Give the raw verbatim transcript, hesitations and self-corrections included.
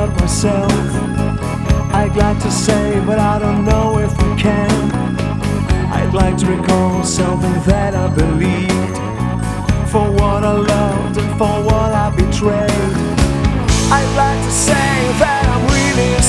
about myself. I'd like to say, but I don't know if I can. I'd like to recall something that I believed, for what I loved and for what I betrayed. I'd like to say that I'm really